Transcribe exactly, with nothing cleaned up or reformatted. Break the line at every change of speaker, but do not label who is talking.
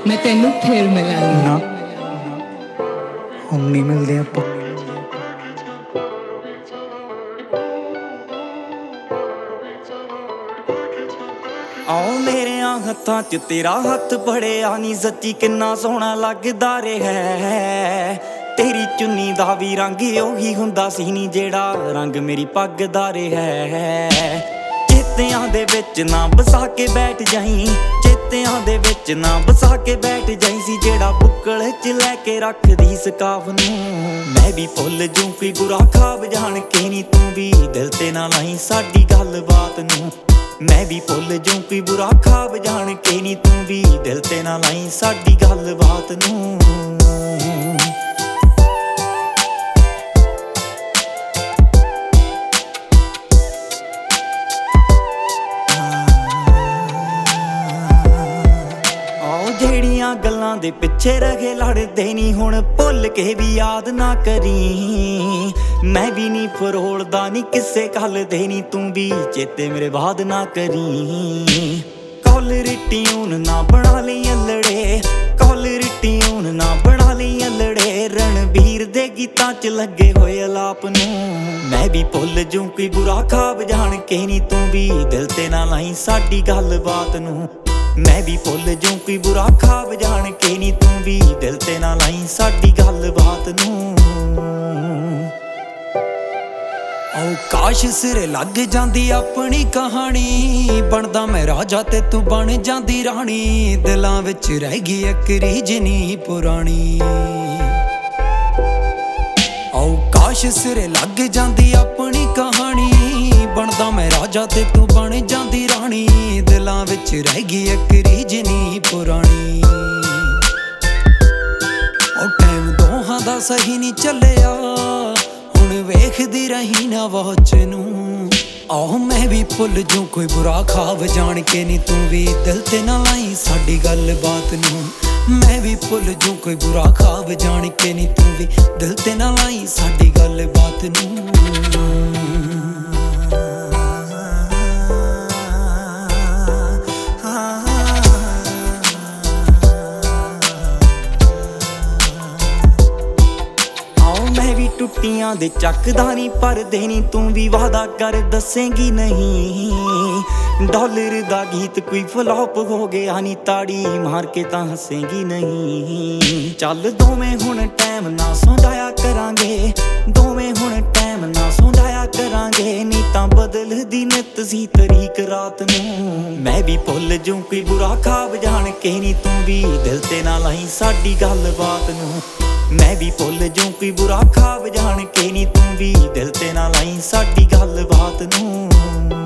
मैं तेनू फिर मिलांगी
ना हम नहीं मिलते ਆਪਾਂ
आओ मेरे हत्थां च तेरा हत्थ फड़िया नी सच्ची किन्ना सोहना लगदा रिहा तेरी चुन्नी दा भी रंग ओही हुंदा सी नी जेड़ा रंग मेरी पग दा रिहा चेत्तियां दे विच ना बसा के बैठ जाई चेत्तियां दे विच ना बसा के बैठ जाई सी जेड़ा बुक्कल च लैके रखदी सकाफ नूं मैं भी भुल जूं कोई बुरा खाब जान के नी तू भी दिल ते ना लाई साडी गल बात नूं मैं भी भुल जूं कोई बुरा खाब जान के नी तू भी दिल ते ना लाई साडी गल बात नूं ਜਿਹੜੀਆਂ ਗੱਲਾਂ ਦੇ ਪਿੱਛੇ ਰਹੇ ਲੜਦੇ ਨਹੀਂ ਹੁਣ ਭੁੱਲ ਕੇ ਵੀ ਯਾਦ ਨਾ ਕਰੀ ਮੈਂ ਵੀ ਨਹੀਂ ਫਰੋਲਦਾ ਨਹੀਂ ਕਿਸੇ ਗੱਲ ਦੇ ਨਹੀਂ ਤੂੰ ਵੀ ਚੇਤੇ ਮੇਰੇ ਬਾਅਦ ਨਾ ਕਰੀ ਕਾਲਰ ਟਿਊਨ ਨਾ ਬਣਾ ਲਈ ਅਲੜੇ ਕਾਲਰ ਟਿਊਨ ਨਾ ਬਣਾ ਲਈ ਅਲੜੇ ਰਣਬੀਰ ਦੇ ਗੀਤਾਂ 'ਚ ਲੱਗੇ ਹੋਏ ਅਲਾਪ ਨੂੰ ਮੈਂ ਵੀ ਭੁੱਲ ਜੂੰ ਕੋਈ ਬੁਰਾ ਖਾਬ ਜਾਣ ਕੇ ਨਹੀਂ ਤੂੰ ਵੀ ਦਿਲ ਤੇ ਨਾ ਲਾਈ ਸਾਡੀ ਗੱਲ ਬਾਤ ਨੂੰ मैं भी भुल जूं कोई बुरा खाब जान के नी तू भी दिल ते ना लाई साडी गल बात नूं ओ काश सिरे लग जांदी अपनी कहानी बनदा मैं राजा ते तू बन जांदी रानी दिलां विच रह गई इक रीझ नी पुरानी ओ काश सिरे लग जांदी अपनी कहानी बनदा मैं राजा ते तू बन जांदी रानी दिलां विच रह गई इक रीझ नी पुरानी ओ टाइम दोहां दा सही नहीं चलिया हुण वेखदी रही ना वॉच नूं आओ मैं भी भुल जूं कोई बुरा खाब जान के नी तू भी दिल ते ना लाई साडी गल बात नूं मैं भी भुल जूं कोई बुरा खाब जान के नी तू भी दिल ते ना लाई साडी गल बात नूं टुट्टियां दे चकदा नी परदे नी तू भी वादा कर दसेंगी नहीं डॉलर दा गीत कोई फ्लॉप हो गया नी ताड़ी मार के तां हसेंगी नहीं चल दोवें हुण टाइम ना सौ जाया करांगे दोवें हुण टाइम ना सौ जाया करांगे नी तां बदलदी नित सी तरीक रात नूं मैं भी भुल जूं कोई बुरा खाब जान के नी तू भी दिल ते ना लाई साडी गल बात नूं मैं भी भुल जूं कोई बुरा खाब जान के नी तू भी दिल ते ना लाई साडी गल बात नूं